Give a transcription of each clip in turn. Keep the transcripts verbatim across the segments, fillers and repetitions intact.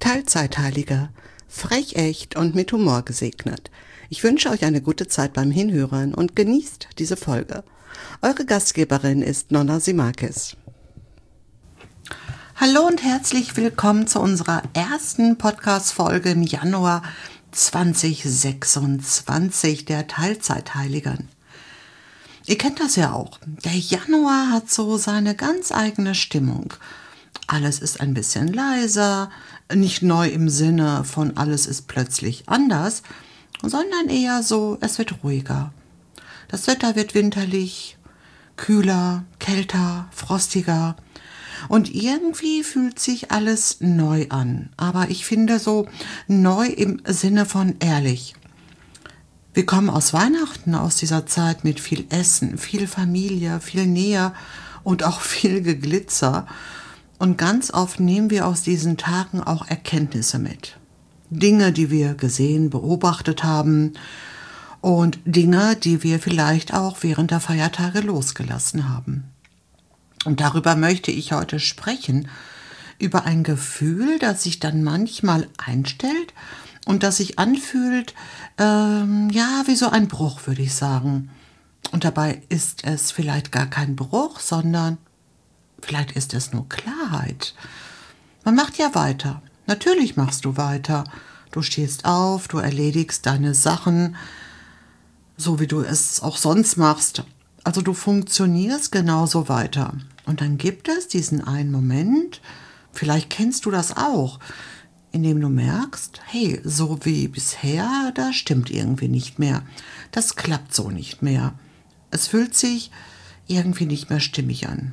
Teilzeitheiliger, frech, echt und mit Humor gesegnet. Ich wünsche euch eine gute Zeit beim Hinhören und genießt diese Folge. Eure Gastgeberin ist Nonna Simakis. Hallo und herzlich willkommen zu unserer ersten Podcast-Folge im Januar zwanzig sechsundzwanzig der Teilzeitheiligen. Ihr kennt das ja auch. Der Januar hat so seine ganz eigene Stimmung. Alles ist ein bisschen leiser, nicht neu im Sinne von alles ist plötzlich anders, sondern eher so, es wird ruhiger. Das Wetter wird winterlich, kühler, kälter, frostiger und irgendwie fühlt sich alles neu an. Aber ich finde so neu im Sinne von ehrlich. Wir kommen aus Weihnachten, aus dieser Zeit mit viel Essen, viel Familie, viel Nähe und auch viel Geglitzer. Und ganz oft nehmen wir aus diesen Tagen auch Erkenntnisse mit. Dinge, die wir gesehen, beobachtet haben und Dinge, die wir vielleicht auch während der Feiertage losgelassen haben. Und darüber möchte ich heute sprechen, über ein Gefühl, das sich dann manchmal einstellt und das sich anfühlt, ähm, ja, wie so ein Bruch, würde ich sagen. Und dabei ist es vielleicht gar kein Bruch, sondern vielleicht ist es nur Klarheit. Man macht ja weiter. Natürlich machst du weiter. Du stehst auf, du erledigst deine Sachen, so wie du es auch sonst machst. Also du funktionierst genauso weiter. Und dann gibt es diesen einen Moment, vielleicht kennst du das auch, in dem du merkst, hey, so wie bisher, das stimmt irgendwie nicht mehr. Das klappt so nicht mehr. Es fühlt sich irgendwie nicht mehr stimmig an.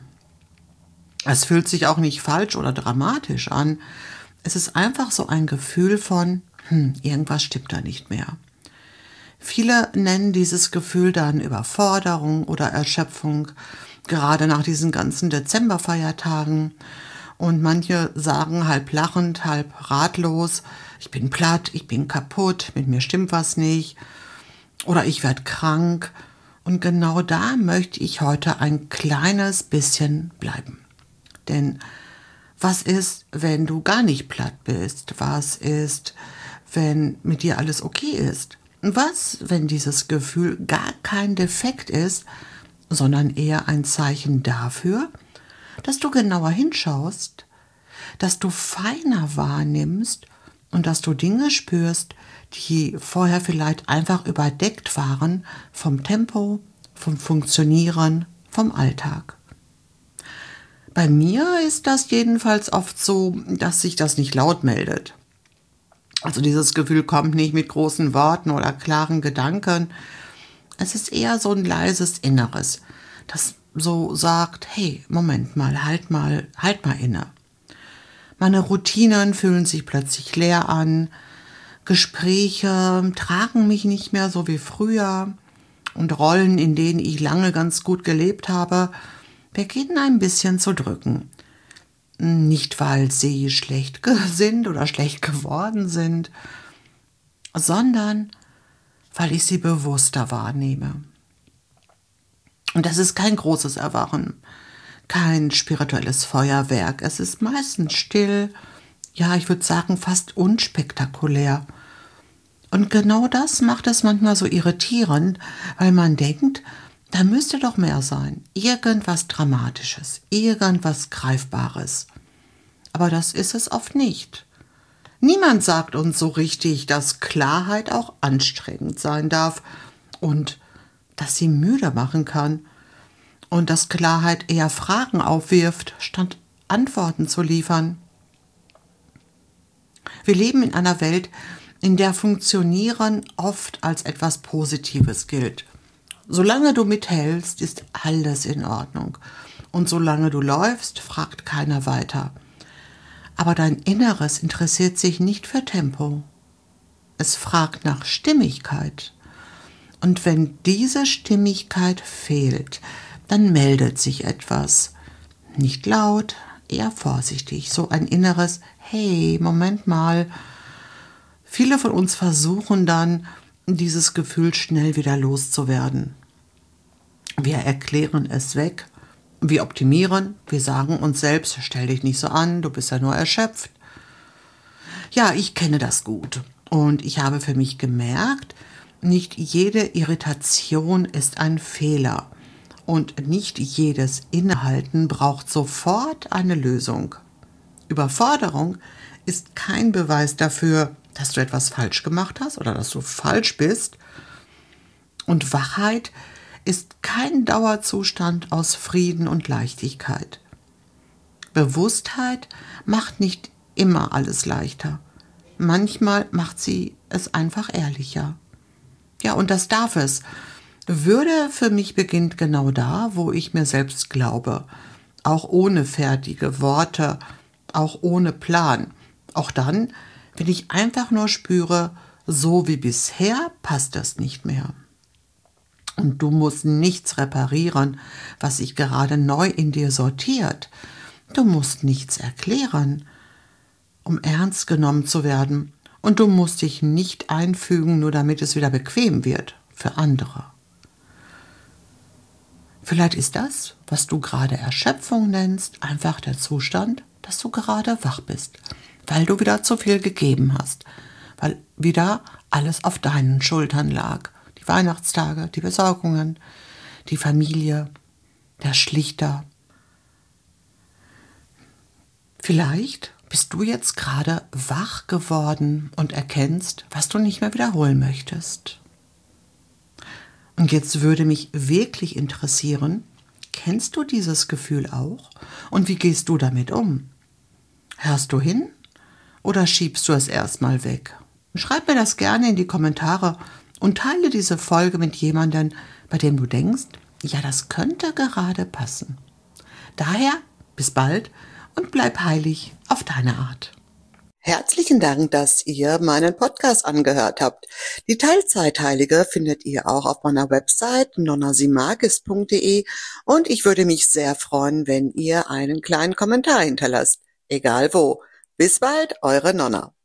Es fühlt sich auch nicht falsch oder dramatisch an. Es ist einfach so ein Gefühl von, hm, irgendwas stimmt da nicht mehr. Viele nennen dieses Gefühl dann Überforderung oder Erschöpfung, gerade nach diesen ganzen Dezemberfeiertagen. Und manche sagen halb lachend, halb ratlos, ich bin platt, ich bin kaputt, mit mir stimmt was nicht oder ich werde krank. Und genau da möchte ich heute ein kleines bisschen bleiben. Denn was ist, wenn du gar nicht platt bist? Was ist, wenn mit dir alles okay ist? Was, wenn dieses Gefühl gar kein Defekt ist, sondern eher ein Zeichen dafür, dass du genauer hinschaust, dass du feiner wahrnimmst und dass du Dinge spürst, die vorher vielleicht einfach überdeckt waren vom Tempo, vom Funktionieren, vom Alltag. Bei mir ist das jedenfalls oft so, dass sich das nicht laut meldet. Also dieses Gefühl kommt nicht mit großen Worten oder klaren Gedanken. Es ist eher so ein leises Inneres, das so sagt, hey, Moment mal, halt mal, halt mal inne. Meine Routinen fühlen sich plötzlich leer an. Gespräche tragen mich nicht mehr so wie früher. Und Rollen, in denen ich lange ganz gut gelebt habe, beginnen ein bisschen zu drücken. Nicht, weil sie schlecht sind oder schlecht geworden sind, sondern weil ich sie bewusster wahrnehme. Und das ist kein großes Erwachen, kein spirituelles Feuerwerk. Es ist meistens still, ja, ich würde sagen fast unspektakulär. Und genau das macht es manchmal so irritierend, weil man denkt, da müsste doch mehr sein. Irgendwas Dramatisches, irgendwas Greifbares. Aber das ist es oft nicht. Niemand sagt uns so richtig, dass Klarheit auch anstrengend sein darf und dass sie müde machen kann und dass Klarheit eher Fragen aufwirft, statt Antworten zu liefern. Wir leben in einer Welt, in der Funktionieren oft als etwas Positives gilt. Solange du mithältst, ist alles in Ordnung. Und solange du läufst, fragt keiner weiter. Aber dein Inneres interessiert sich nicht für Tempo. Es fragt nach Stimmigkeit. Und wenn diese Stimmigkeit fehlt, dann meldet sich etwas. Nicht laut, eher vorsichtig. So ein inneres, hey, Moment mal. Viele von uns versuchen dann, dieses Gefühl schnell wieder loszuwerden. Wir erklären es weg, wir optimieren, wir sagen uns selbst, stell dich nicht so an, du bist ja nur erschöpft. Ja, ich kenne das gut. Und ich habe für mich gemerkt, nicht jede Irritation ist ein Fehler. Und nicht jedes Innehalten braucht sofort eine Lösung. Überforderung ist kein Beweis dafür, dass du etwas falsch gemacht hast oder dass du falsch bist. Und Wachheit ist kein Dauerzustand aus Frieden und Leichtigkeit. Bewusstheit macht nicht immer alles leichter. Manchmal macht sie es einfach ehrlicher. Ja, und das darf es. Würde für mich beginnt genau da, wo ich mir selbst glaube. Auch ohne fertige Worte, auch ohne Plan. Auch dann, wenn ich einfach nur spüre, so wie bisher passt das nicht mehr. Und du musst nichts reparieren, was sich gerade neu in dir sortiert. Du musst nichts erklären, um ernst genommen zu werden. Und du musst dich nicht einfügen, nur damit es wieder bequem wird für andere. Vielleicht ist das, was du gerade Erschöpfung nennst, einfach der Zustand, dass du gerade wach bist, weil du wieder zu viel gegeben hast, weil wieder alles auf deinen Schultern lag. Die Weihnachtstage, die Besorgungen, die Familie, der Schlichter. Vielleicht bist du jetzt gerade wach geworden und erkennst, was du nicht mehr wiederholen möchtest. Und jetzt würde mich wirklich interessieren, kennst du dieses Gefühl auch? Und wie gehst du damit um? Hörst du hin oder schiebst du es erstmal weg? Schreib mir das gerne in die Kommentare und teile diese Folge mit jemandem, bei dem du denkst, ja, das könnte gerade passen. Daher, bis bald und bleib heilig auf deine Art. Herzlichen Dank, dass ihr meinen Podcast angehört habt. Die Teilzeitheilige findet ihr auch auf meiner Website nonna simagis punkt de und ich würde mich sehr freuen, wenn ihr einen kleinen Kommentar hinterlasst. Egal wo. Bis bald, eure Nonna.